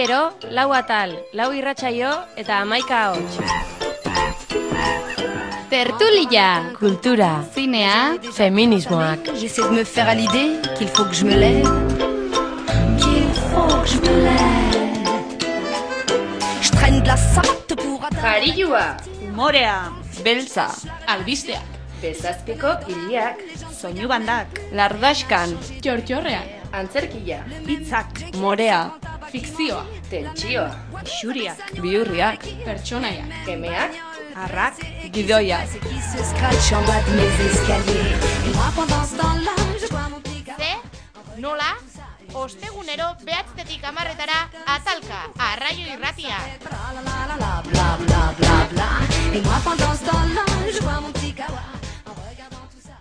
gero, 4 atal, 4 irratsaio eta 11 ahots. Tertulia, kultura, zinea, feminismoak. J'essaie de me faire à l'idée qu'il faut que je me lève, qu'il faut que je me lève. Je traîne de la savate pour Jarioa, Humorea, beltza, albisteak, bezazpiko hiliak, soinu bandak, lardaskan, txortxorrean, antzerkia, hitzak, morea, fikzioa, tentsioa, xuriak, bihurriak, pertsonaiak, kemeak, arrak, gidoia. qui se scratche en bas de mes escaliers. Et moi pendant ce temps-là, je bois mon petit café. Nola? Ostegunero 9-tik 10etara atalka, Arraio Irratia. Bla bla bla bla bla bla bla. Et moi pendant ce temps-là, je bois mon petit kawa en regardant tout ça.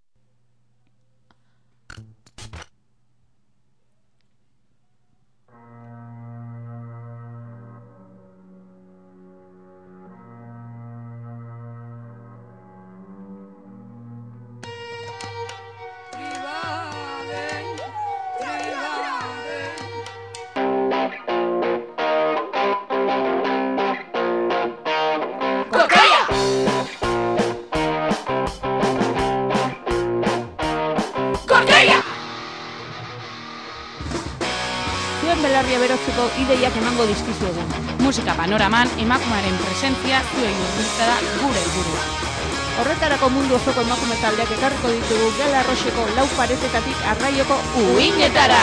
Zuen belarria berotzeko ideiak emango dizkizuegu. Musika panoraman emakumearen presentzia zuei hurbiltzea da gure helburua. Horretarako mundu osoko emakume taldeak ekarriko ditugu Gela Arroxeko 4 paretetatik Arraioko uhinetara.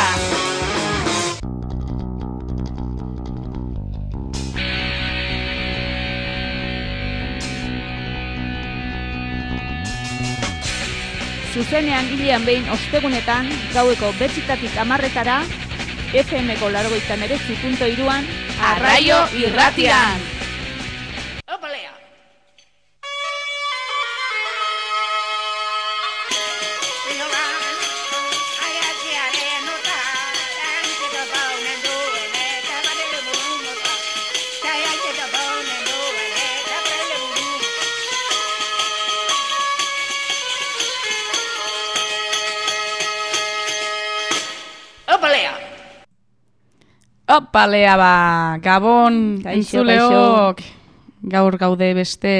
Zuzenean hilean behin ostegunetan, gaueko 9-tik 10etara, FM-ko 89.3an, Arraio Irratian. Opalea! Opalea! Opalea ba, Gabon, Kaixo, entzuleok, gaur gaude beste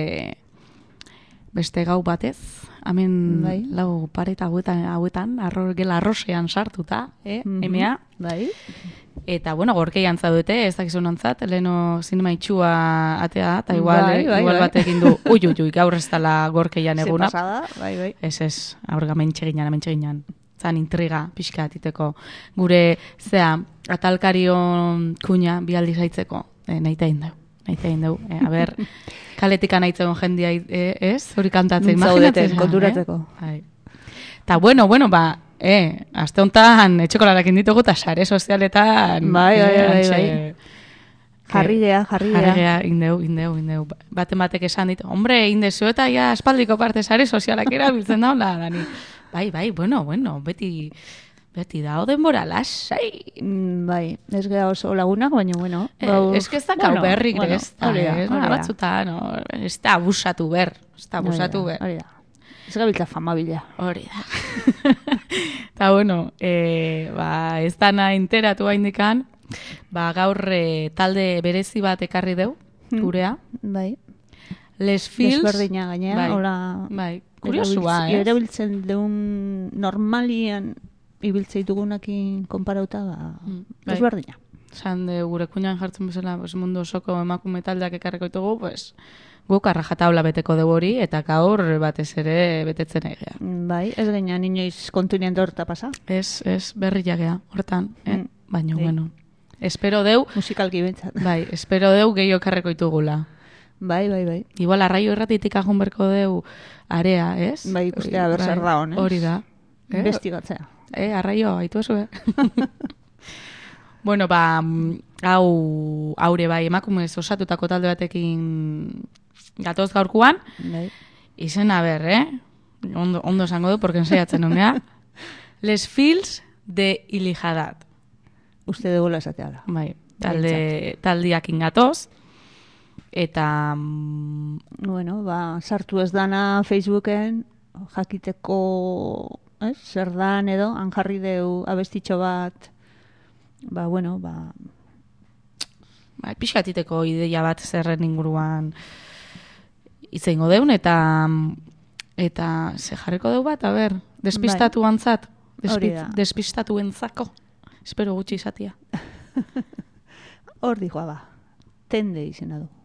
gau batez, hemen Bai. 4 pareta hauetan, Gela Arroxean sartuta, emea. Bai. Eta, bueno, gorkeian zaudete, ez dakizu nontzat, leheno zinema itxua atea, eta igual, Bai. batekin du, ui, gaur ez dela gorkeian Ze eguna. pasada, bai. Ez, aurga mentxeginan. Zan intriga, pixka atiteko. Gure, atalkarion kuña bialdi zaitzeko, nahi egin dugu. A ber, kaletika nahitzen jendia, ez? Hori kantatzen, Zaudeten, konturatzeko. Eta bueno, ba, aste honetan etxeko larakin ditugu, eta sare sozialetan... Bai. Jarri gea. Indeu. Batek esan dit, hombre, indezu eta ja espaldiko parte sare sozialak erabiltzen daula, Dani. Bai, bueno, beti da denbora lasai. Bai, ez gea oso lagunak, baina bueno. Ez que ez da kau berrik, ez da, batzuta, ez da abusatu ber. Hori da. Ez gabiltza famabila. Hori da. Eta bueno, ez dana enteratu haindikan, gaur talde berezi bat ekarri deu, gurea. Bai. Les Fils. Desberdina gainea, hola. Bai, kuriosua, ez? Erabiltzen deun normalian ibiltzei dugunakin konparauta, desberdina. Zan de gure kuñan jartzen bezala, mundu osoko emakume taldeak ekarriko ditugu, guk arrajataula beteko dugu hori, eta gaur batez ere betetzen egea. Bai, ez gainean inoiz kontinente horta pasa. Ez, berria gea, hortan, baina, bueno. Espero deu... Musikalki bentsat. Bai, espero deu gehiago ekarriko ditugula. Bai. Igual Arraio Irratitik agun berko deu area, ez? Bai, ikustea berzer da honez. Hori da. Investigatzea. Arraio, haitu ezu, Bueno, haure bai, emakumez osatutako talde batekin gatoz gaurkuan. Bai. Izena ber, Ondo esango du, porque ensaiatzen ongea. Les Fils de Ilijadat. Uste dugula esatea da. Bai, taldiakin gatoz. Eta... Bueno, sartu ez dana Facebooken, jakiteko, zer dan edo, han jarri deu abestitxo bat, pixkatiteko ideia bat zerren inguruan hitz egingo deun, eta ze jarriko deu bat, a ber, despistatuantzat, Hori da. despistatuentzako, espero gutxi izatia. Hor dijoa ba, tende izena du.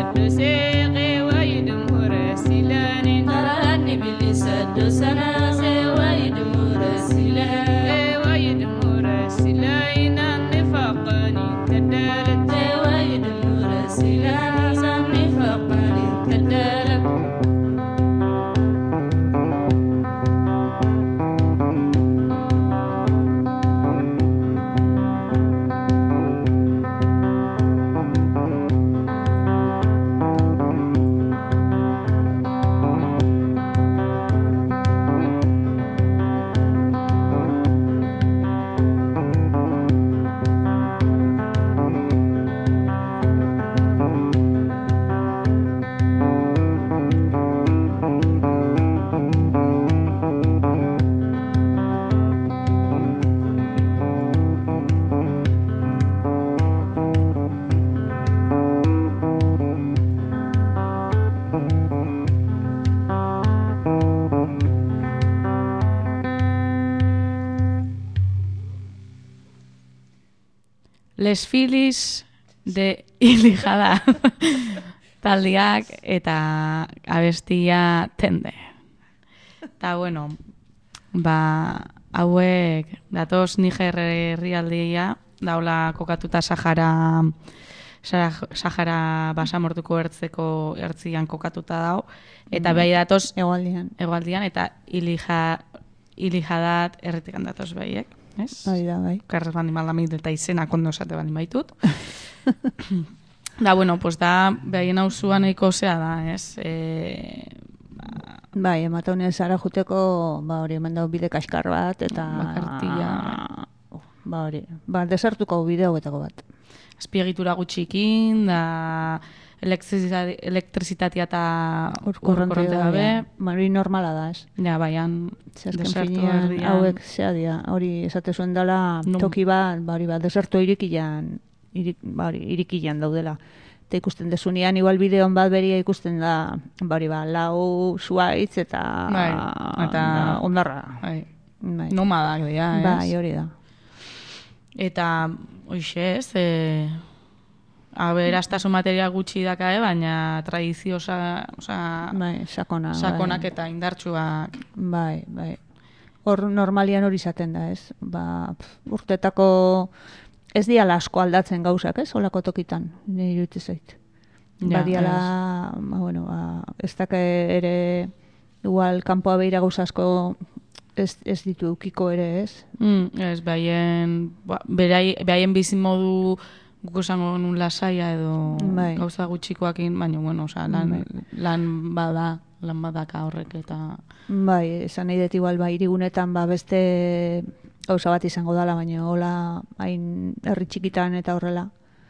Les Filis de Ilijada taldiak eta abestia Tende. Eta bueno, hauek datoz Niger herrialdea daula kokatuta Sahara basamortuko ertzeko ertzian kokatuta dau, eta behi datoz egualdian eta Ilijadat erritikan datoz behiek. Hori da, bai. Karrez bandi maldamit eta izena kondo esate bandi baitut. Da, bueno, pues da, behaien hausua nahiko zea da, ez? Bai, emateunez ara juteko, hori eman dau bide kaskar bat, eta... Bakartia. Hori, desertuko bideo betako bat. Azpiegitura gutxikin, da... elektrizitatea eta korronte gabe. Hori normala da, ez? Ja, baian, desertu herrian. Hauek zea dira, hori esate zuen dela toki bat, desertu irikian daudela. Eta ikusten desunean, igual bideon bat beria ikusten da, lau zuaitz eta ondarra. Nomadak dira, ez? Bai, hori da. Eta, hoxe, ez, aberastasun material gutxi daka, baina tradizio sakonak eta indartsuak. Bai. Hor normalian hori izaten da, ez? Urtetako ez diala asko aldatzen gauzak, ez? Olako tokitan, nire iruditzen zait. Badiala, ez daka ere igual kanpoa behira gauza asko ez ditu eukiko ere, ez? Ez, behaien bizimodu guk esango nun lasaia edo gauza gutxikoakin, baina, lan badaka horrek eta... Bai, esan nahi dut igual, irigunetan beste gauza bat izango dala, baina hola hain herri txikitan eta horrela.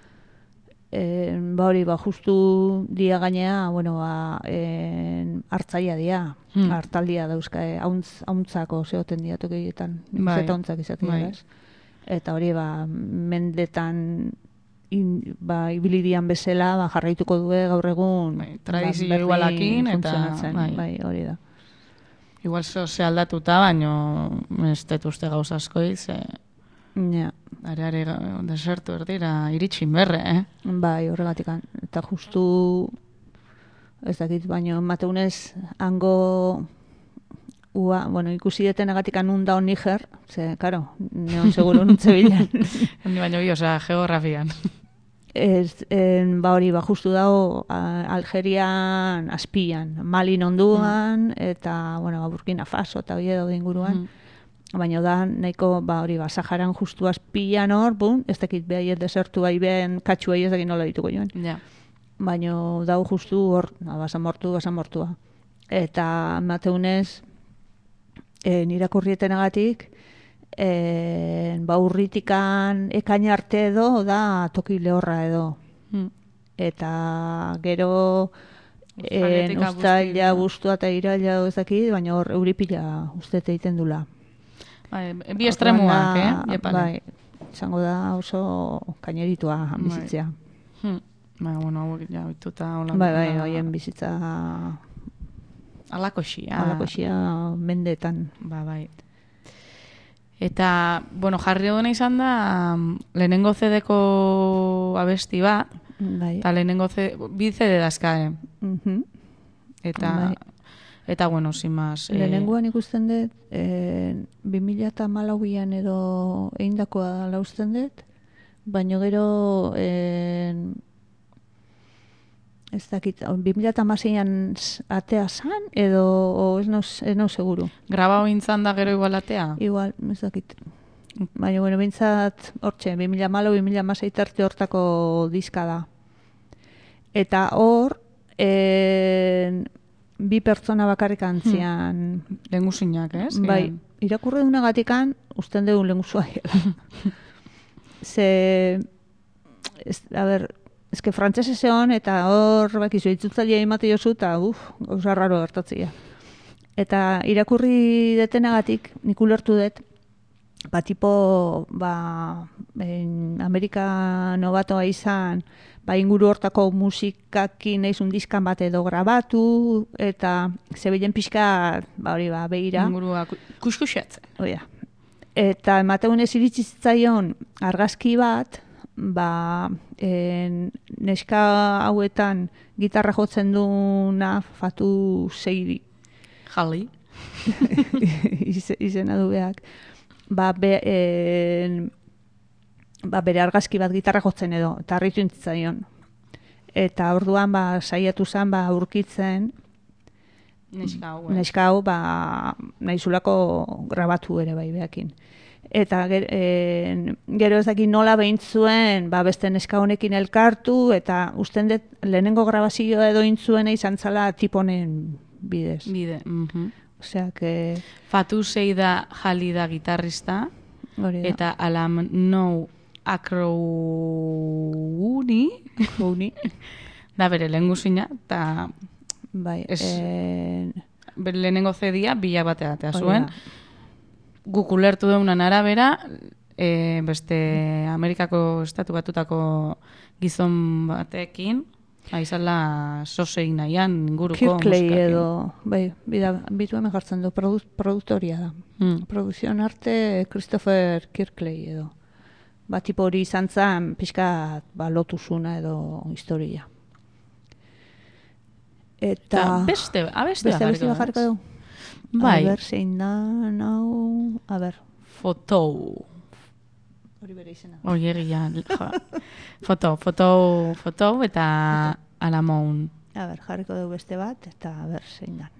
Justu dia gainea, hartzaia dia, hartaldia dauzka, hauntzako zehoten dia tokietan, zeta hauntzak izatea, ez? Eta hori, mendetan ibilidian bezala jarraituko du gaur egun tradizio igualakin eta hori da. Igual ze aldatuta, baina ez detuzte gauz askoiz, are desertu erdira iritsin berre, Bai, horregatik. Eta justu ez dakit, baina emateunez hango ikusi detenegatik anunda on Niger, ze, karo, neon seguro nuntze bilan. Baina geografian. Justu dago Algerian azpian, Malin onduan, eta, Burkina Faso eta hori edo inguruan. Baina da, nahiko, Saharan justu azpian hor, ez dakit behaiet desertu ben katxuei ez dakit nola dituko joan. Baina dago justu hor, basamortua. Eta mateunez, nirakurrietenagatik, urritikan ekaina arte edo da toki lehorra edo. Eta gero ustaila, guztua eta iraila ez dakit, baina hor euripila ustete egiten dula. Bi estremuak, Bai, izango da oso kaineritua bizitzea. Hauek bituta... Bai, hoien bizitza... Alakoxia mendeetan. Bai. Eta, jarri duna izan da, lehenengo CD-ko abesti bat, Bai. Eta lehenengo bi CD dazka, Mhm. Bai. Eta bueno, sin más. Lehenengoan ikusten dut, 2014an edo eindakoa dela usten dut, baina gero ez dakit, 2016an atea zan, edo ez nau seguru. Grabau intzan da gero igualatea? Igual, ez dakit. Baina, bueno, bintzat, hortxe, 2014-2016 tarte hortako diska da. Eta hor, bi pertsona bakarrik antzian. Lenguzinak, ez? Bai, irakurre dunagatikan, usten dugu lenguzua dela. A ber, eske frantzese zeon, eta hor, bakizu, itzutzalia imate jozu, eta gauza raro gertatzea. Eta irakurri detenagatik, nik ulertu dut, tipo, Amerikano batoa izan, inguru hortako musikakin eizun diskan bat edo grabatu, eta zebilen pixka, behira. Ingurua kuskusatzen. Oia. Eta emateunez iritsi zitzaion argazki bat, neska hauetan gitarra jotzen duna Fatu Seiri. Jali. Izena du behak. Bere argazki bat gitarra jotzen edo, eta harritu intzaion. Eta orduan saiatu zen aurkitzen neska hau nahizulako grabatu ere bai behakin. Eta gero ez dakit nola behintzuen beste neska honekin elkartu, eta usten dut lehenengo grabazioa edo intzuen izan zala tiponen bidez. Osea, que... Fatu Seida Jali da gitarrista, eta Alam Nou Akrouni da bere lehenguzina, eta bere lehenengo zedia bila batea zuen. Guk ulertu deunan arabera, beste Amerikako estatu batutako gizon batekin, aizala sosei nahian inguruko Kirkley musikakin. edo, bitu hemen jartzen du, produktoria da. Produzion arte Christopher Kirkley edo. Tipo hori izan zen, pixka lotuzuna edo historia. Eta beste jarriko du. Bai. A ber, zein da, nau, a ber. Fotou. Hori bere izena. Hori egia, fotou eta Alamoun. A ber, jarriko dugu beste bat, eta a ber, zein da.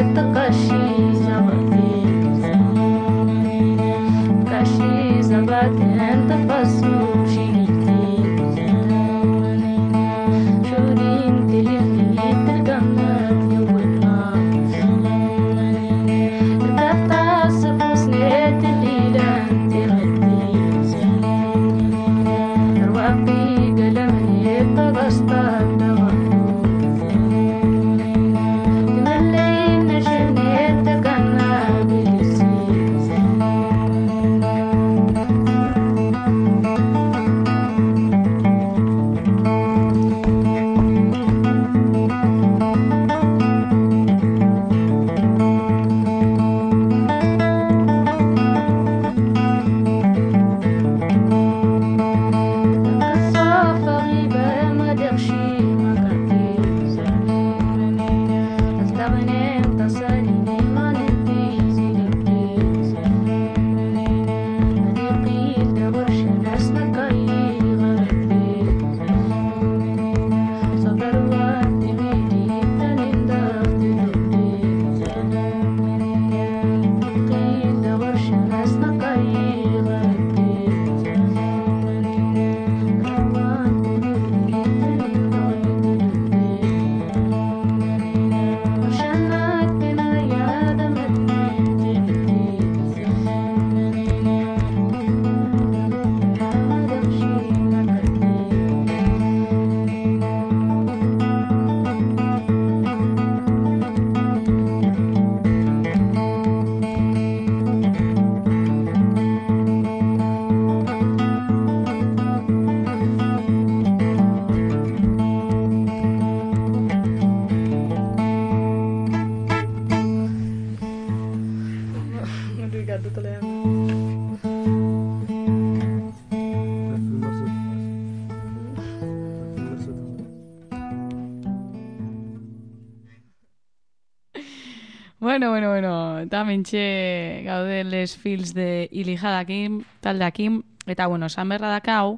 Bueno, eta mentxe gaude les fils de ilijadakin, taldeakin, eta bueno, esan berra dakau,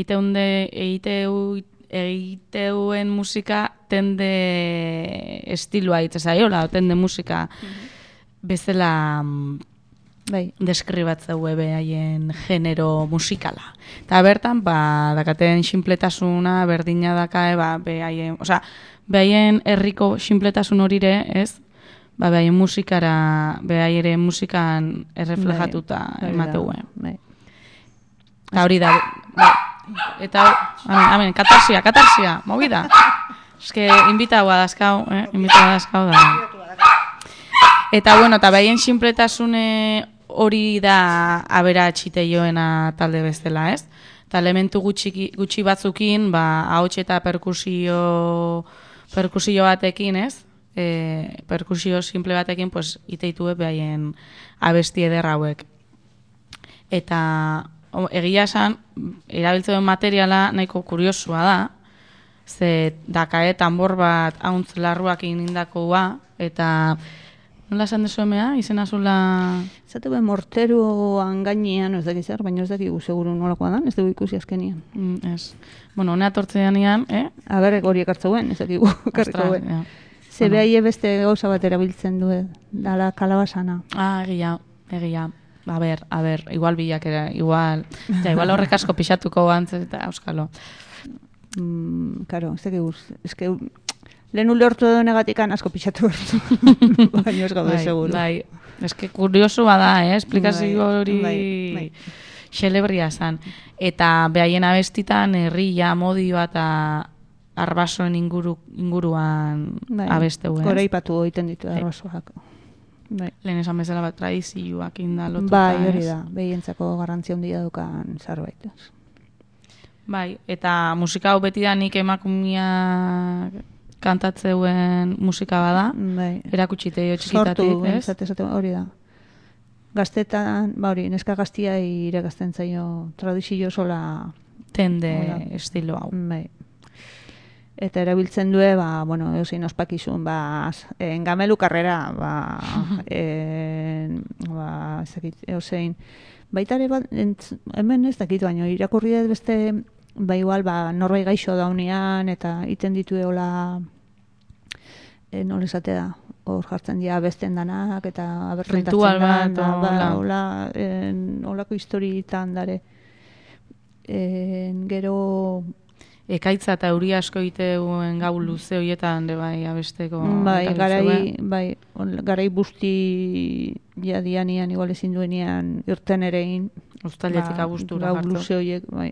egiteuen musika tende estilua itzazaiola, tende musika bezala deskribatzeu haien genero musikala. Eta bertan, dakaten sinpletasuna berdina dakae, behaien herriko sinpletasun horire, ez? Behaien musikara, behaiere musikan erreflejatuta emateue. Eta hori da, eta, amen, katarsia, movida. Eske, invitaua dazkau da. Eta, bueno, eta behaien sinpletasune hori da aberatxite joena talde bezala, ez? Eta elementu gutxi batzukin, ahots eta perkusio batekin, ez? Perkusio simple batekin, pues, iteitue behaien abesti ederra hauek. Eta egia esan, erabiltzen materiala nahiko kuriosua da, ze dakae tambor bat hauntz larruakin indakoa, eta nola esan dezu emea, izena zula... Zatu be morteruan gainean, ez dakiz zer, baina ez dakigu seguru nolakoa dan, ez dugu ikusi azkenian. Ez. Bueno, honea tortzean ian, Aber, horiek hartzeuen, ez dakigu karrikoen. Ze behaie beste gauza bat erabiltzen du, dala kalabasana. Egia. A ber, igual bilak era, igual horrek asko pixatuko antzet eta euskalo. Karo, ez dakigu, eske... Lehen ulertu edo negatikan asko pixatu bertu. Baina ez gaude seguro. Bai, eske kuriosua da, esplikazio hori xelebria zan. Eta behaien abestitan herria, modioa eta arbasoen inguruan abesteu. Goraipatu egiten ditu arbasoak. Lehen esan bezala bat tradizioak indalotuta. Bai, hori da, behientzako garrantzia handia dukan zerbait. Bai, eta musika hau beti da nik emakumia kantatzeuen musika bada, erakutsite jo txikitatik, ez? Sortu, hori da. Gaztetan, neska gaztia irakazten zaio tradizio sola... Tende estilo hau. Eta erabiltzen du, eusein ospakizun, engamelu karrera, eusein. Baitare bat, hemen ez dakit baino, irakurri dut beste, igual, norbait gaixo daunean, eta iten ditu eola, nola esate da, hor jartzen dira besten danak, eta Ritual bat, da, hola. holako historietan dare. Gero... Ekaitza eta euri asko iteuen gau luze horietan bai abesteko. Bai, garai busti jadianian igual ezin duenian irten erein. Uztailetik abustura gau hartu. luze horiek, bai.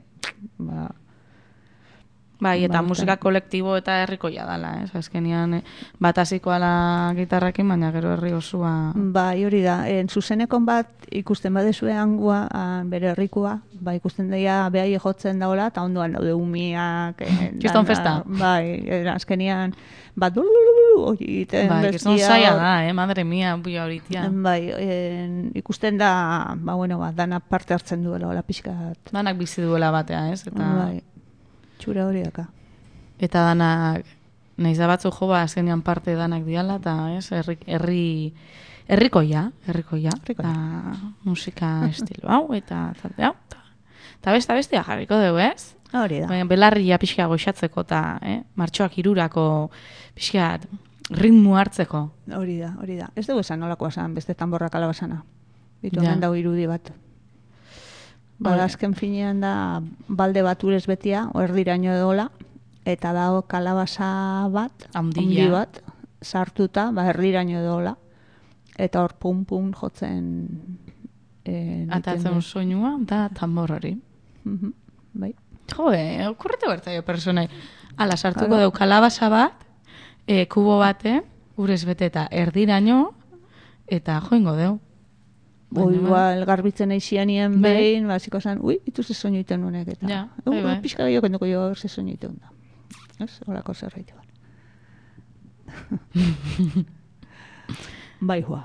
Bai, eta Bai, musika kolektibo eta herrikoia dala, azkenean bat hasiko ala gitarrakin, baina gero herri osua... Bai, hori da. Zuzenekon bat ikusten badezue hangua, bere herrikoa, ba, ikusten daia behai jotzen daola, eta ondoan daude umiak... Kriston festa. Bai, azkenean, bat hori egiten Bai, kriston zaila da, madre mia, buia horitia. Bai, ikusten da, dana parte hartzen duela, hola pixkat. Danak bizi duela batea, ez? Eta... Bai. Txura hori daka. Eta danak, nahiz da batzu jo, azkenean parte danak diala, eta ez, herrikoia, eta musika estilo hau, eta talde hau, eta bestia jarriko dugu, ez? Hori da. Belarria pixka goxatzeko, eta martxoak irurako pixka ritmu hartzeko. Hori da. Ez dugu esan nolakoa esan, beste tamborra kalabazana. Bitu hemen dago irudi bat. Azken finean da balde bat urez betia, erdiraino edola, eta dago kalabaza bat, handi bat, sartuta, erdiraino edola, eta hor pum-pum jotzen... Atatzen soinua, da tambor hori. Bai. Okurretu bertaio personai. Ala, sartuko deu kalabaza bat, kubo baten, urez bete eta erdiraino, eta joingo deu. Igual garbitzen eixianien behin, basiko zan, ituz ez soinu iten honek, eta pixka gehiago kenduko jo ze soinu iten da. Ez, horako zerraite bat. Bai, joa.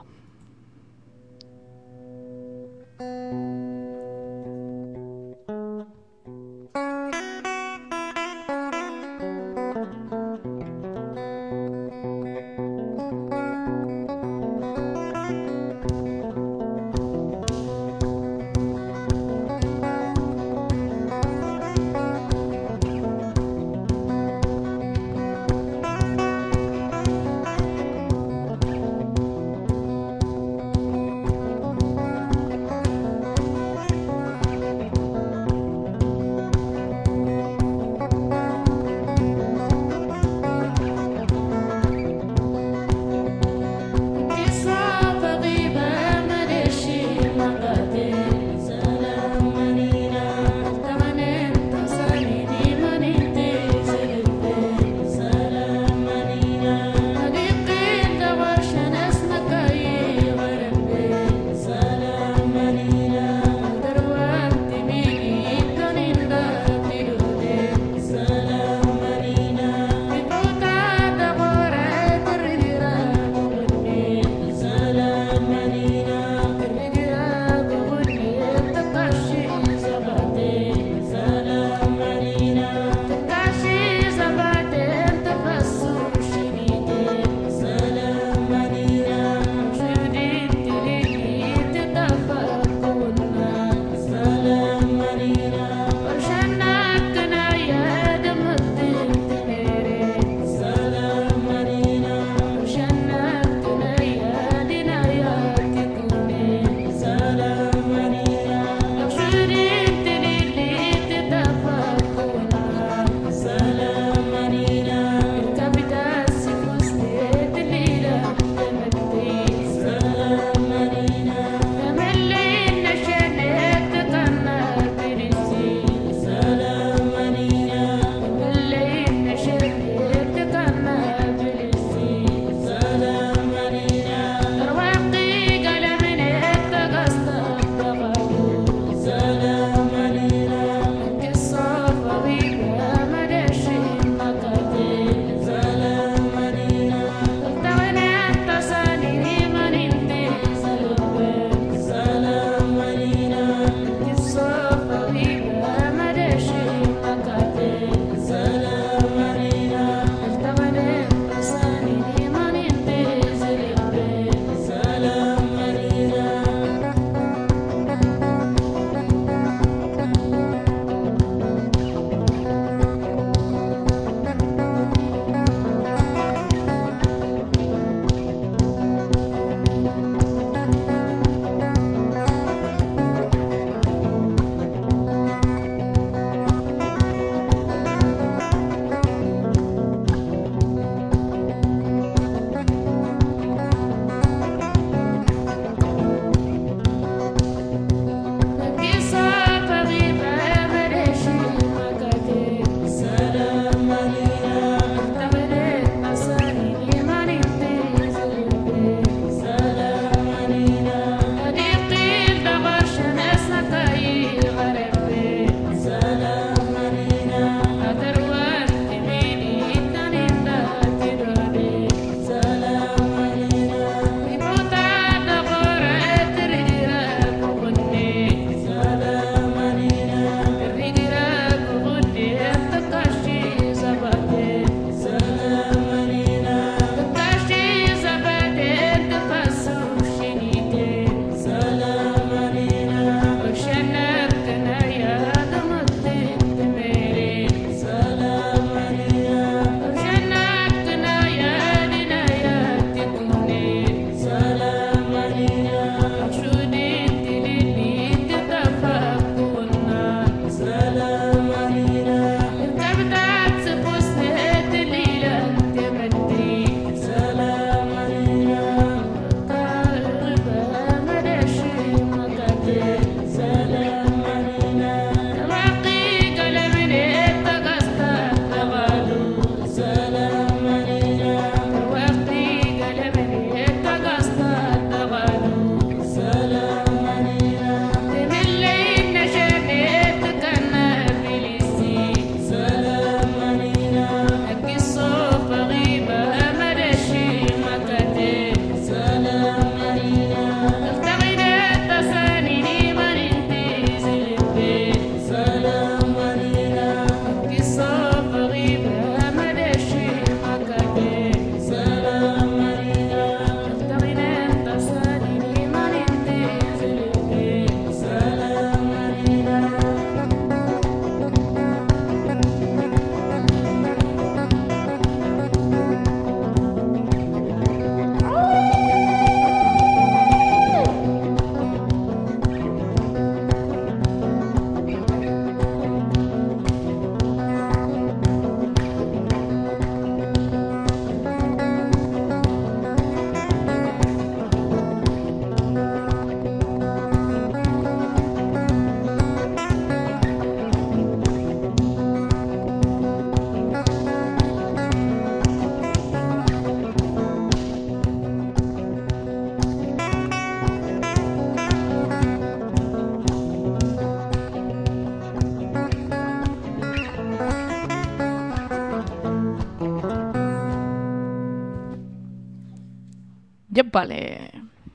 Jepale.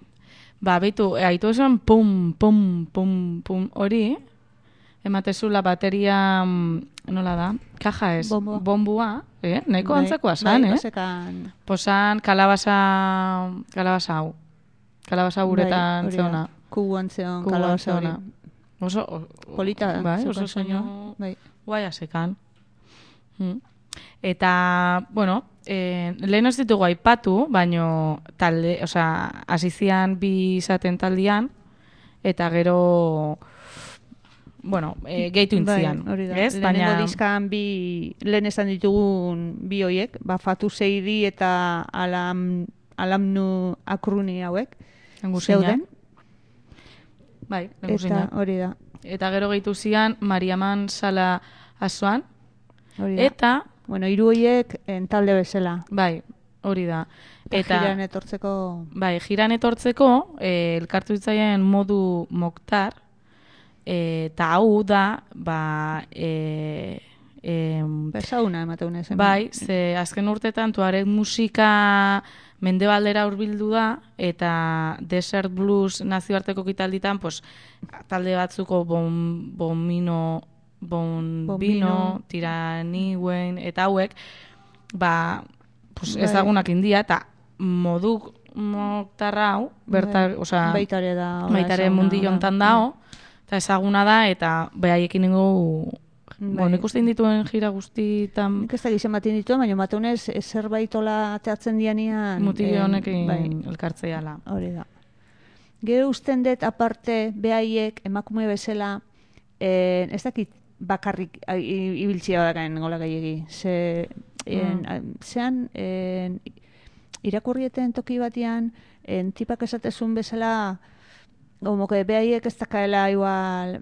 Ba, beitu, haitu esan pum, pum, pum, pum, hori, ematezula bateria, nola da, kaja ez, bombua, nahiko antzekoa zan, Basekan. Posan, kalabasa hau, kalabasa uretan zeona. Kubu antzeon, kalabasa hori. Oso, polita, bai, oso soinu, guai asekan. Eta, bueno, lehen ez ditugu aipatu, baino talde, hasizian bi izaten taldian, eta gero, bueno, gehitu intzian. Hori da. Lehenengo dizkan lehen esan ditugun bi hoiek, Fatu Seidi eta Alamnu Akruni hauek, zeuden. Bai, lengusina. Eta hori da. Eta gero gehitu zian Mariaman Sala Azuan. Eta bueno, hiru hoiek talde bezala. Bai, hori da. Eta jiran etortzeko... Bai, jiran etortzeko, elkartu ditzaien modu Moktar, eta hau da, Besauna emateun ezen. Bai, ze azken urtetan tuareg musika mendebaldera hurbildu da, eta Desert Blues nazioarteko kitalditan, pues, talde batzuko Bombino, Tirani, eta hauek, ezagunak india, eta modu Moktarra hau, baitare mundillo hontan dao, eta ezaguna da, eta behaiekin ningu, nik uste indituen jira guztitan... Nik ez da gizien bat indituen, baina mateunez zerbaitola teatzen dianian... Mutillo honekin elkartzeala. Hori da. Gero usten dut aparte behaiek emakume bezala, ez dakit bakarrik ibiltzia badakaen gola gehiagi. Zean, irakurrieten toki batian, tipak esatezun bezala, como que behaiek ez dakaela igual...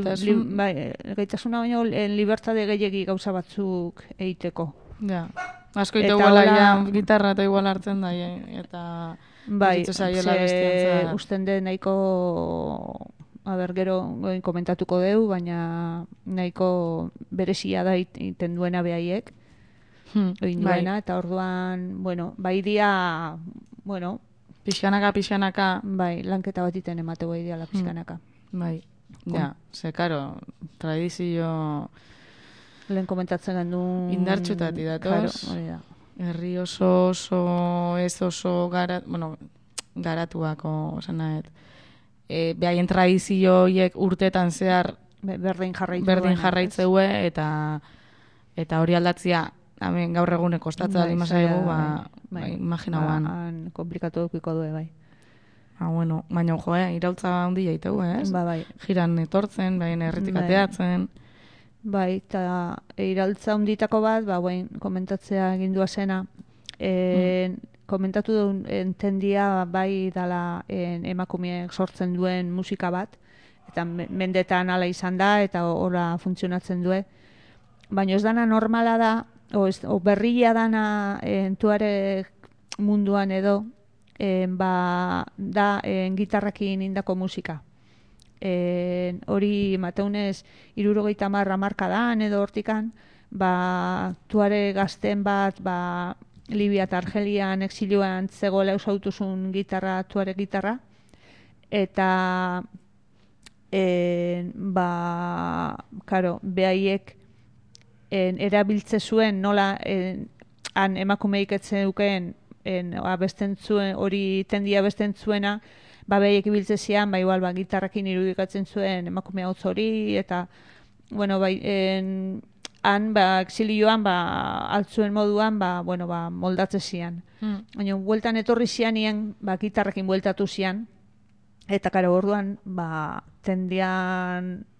Gaitasuna baino libertade gehiagi gauza batzuk egiteko. Ja. Asko Eta iguala hola- ja gitarra eta igual hartzen da, eta Bai, iritsi zaiela bestientzat. usten de nahiko, gero komentatuko deu, baina nahiko berezia da iten duena behaiek, egin duena, eta orduan, bueno, bai dia, bueno, Pixkanaka, bai, lanketa bat iten emateu bai dia la pixkanaka. bai, ja, ze, karo, tradizio Lehen komentatzen gendu... indartxutati datoz. Claro, hori da. Herri oso ez oso garatuako, esan nahet. Behaien tradizio horiek urtetan zehar Berdin jarraitzeue eta hori aldatzia hemen gaur egune kostatzea lima zaigu, imagina guan. Han komplikatu dukiko due, bai. Bueno, baina iraultza handi jaiteu, ez? Bai. Jiran etortzen, behin erritik ateatzen. Bai, eta iraultza handitako bat, guain komentatzea gindua zena, komentatu duen entendia bai dala emakumeek sortzen duen musika bat, eta mendetan ala izan da, eta ora funtzionatzen due. Baina ez dana normala da, o berria dana tuarek munduan edo, da gitarrakin indako musika. Hori mateunez 70 hamarkadan edo hortikan, tuare gazten bat, Libia eta Argelian exilioan zegoela usautuzun gitarra, tuare gitarra, eta karo, behaiek erabiltze zuen nola han emakumeik etzen duken abesten zuen, hori tendia abesten zuena, behaiek ibiltze zian, igual, gitarrakin irudikatzen zuen emakume hotz hori, eta, bueno, han, exilioan, altzuen moduan, moldatze zian. Baina, bueltan etorri zianien, gitarrakin bueltatu zian, eta, karo, orduan, tendian,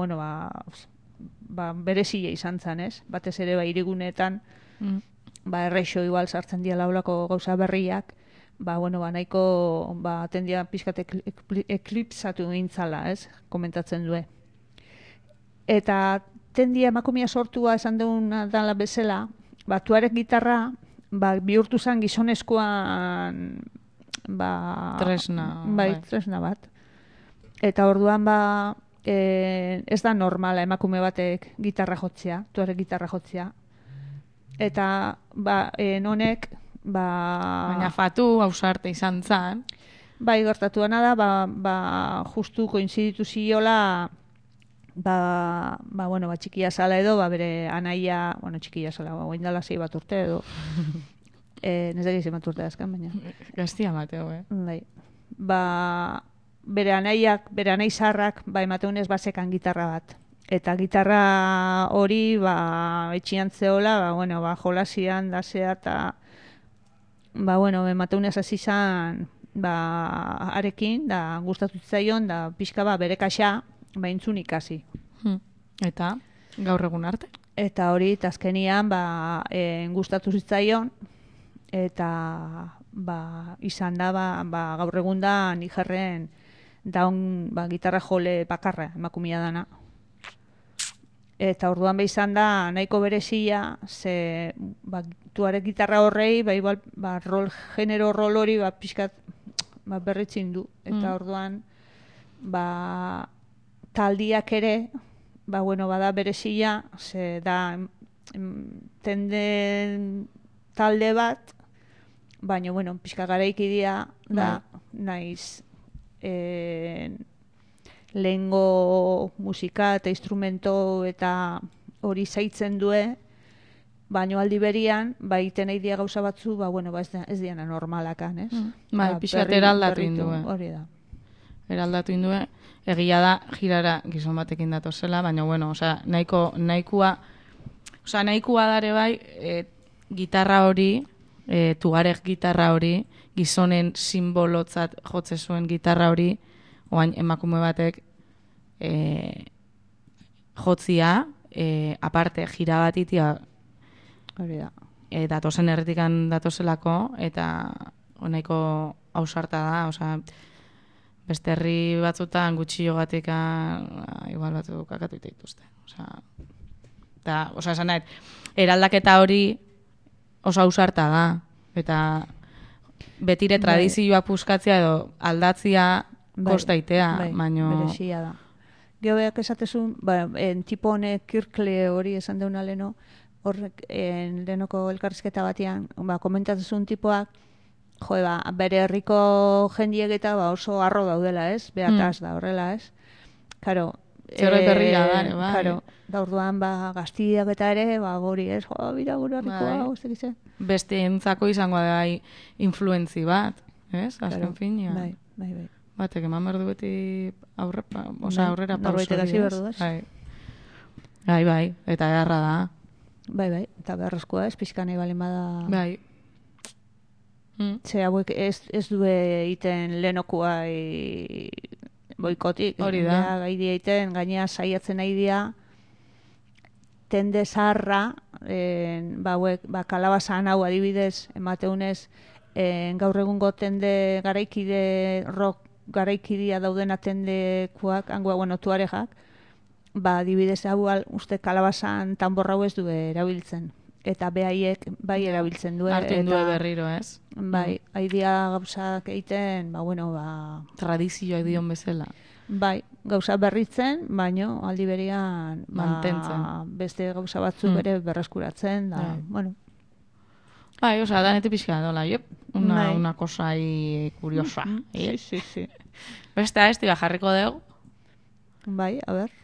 berezia izan zen, ez? Batez ere, irigunetan, erreixo igual sartzen dira laulako gauza berriak, nahiko tendia pixkat eklipsatu gintzala, ez? Komentatzen due. Eta tendia emakumea sortua esan duen dala bezala, tuarek gitarra, bihurtu zen gizonezkoan tresna. Tresna bat. Eta orduan ez da normala emakume batek gitarra jotzea, tuarek gitarra jotzea. Eta honek baina fatu ausarte izan zan. Bai, gertatu dena da, justu koinziditu ziola, txikia zala edo, bere anaia, txikia zala, oindala 6 bat urte edo, ez da gizien bat urte azkan, baina. Gaztia mateo, Bai. Bere anai zarrak, emateunez basekan gitarra bat. Eta gitarra hori, etxian zeola, jolasian, dasea, eta emateunez hasi zan, arekin, da gustatu zaion, da pixka bere kaxa, entzun ikasi. Eta gaur egun arte? Eta hori, azkenian, gustatu zitzaion, eta izan da, gaur egun da, nijarren daun gitarra jole bakarra, emakumia dana. Eta orduan izan da, nahiko berezia, ze tuarek gitarra horrei, genero rol hori pixkat berritzin du. Eta orduan, taldiak ere, bada berezia, ze da tenden talde bat, baina, pixka garaikidia da, naiz lehengo musika eta instrumento eta hori zaitzen due, baino aldi berian, iten nahi dia gauza batzu, ez diana normalakan, ez? Pixat eraldatu indue. Hori da. Eraldatu indue, egia da, girara gizon batekin datozela, baina, nahikoa dare bai, gitarra hori, tuarek gitarra hori, gizonen simbolotzat jotze zuen gitarra hori, oain emakume batek jotzia, aparte gira bat itia datozen erretikan datozelako, eta nahiko ausarta da, beste herri batzutan gutxillo gatik igual batzu kakatu ite dituzte. Esan nahet, eraldaketa hori oso ausarta da. Eta betire tradizioa puskatzea edo aldatzia kostaitea, baino... Berezia da. Geobeak esatezun, tipo honek Kirkle hori esan deuna leno, horrek lehenoko elkarrizketa batean, komentatzezun tipoak, bere herriko jendiek eta oso arro daudela, ez? Beakaz da, horrela, ez? Karo, zerbait berria da, bai. Karo, da orduan, gaztiak eta ere, gori, ez? Bira gure herrikoa, guztik izan. Beste entzako izango da influentzi bat, ez? Azken finia. Bai. Batek eman berdu beti aurrera pauso hori, ez? Bai, eta eharra da. Bai, eta beharrezkoa ez, pixka nahi balen bada... Bai. Ze hauek ez du egiten lehenokua boikotik. Hori da. Gaidea egiten, gainea saiatzen nahi dira, tende zaharra, kalabazan hau adibidez, emateunez, gaur egungo tende garaikide, rock garaikidia daudena tendekuak, hangoa, tuarejak, adibidez hau uste kalabazan tanborra hau ez du erabiltzen. Eta behaiek bai erabiltzen du. Artun du berriro, ez? Bai, haidia gauzak egiten, tradizioak dion bezala. Bai, gauza berritzen, baino aldi berean mantentzen. Beste gauza batzuk ere berreskuratzen, bueno. Bai, danetik pixka dola, una cosa curiosa. Sí. Beste jarriko dugu. Bai, a ber.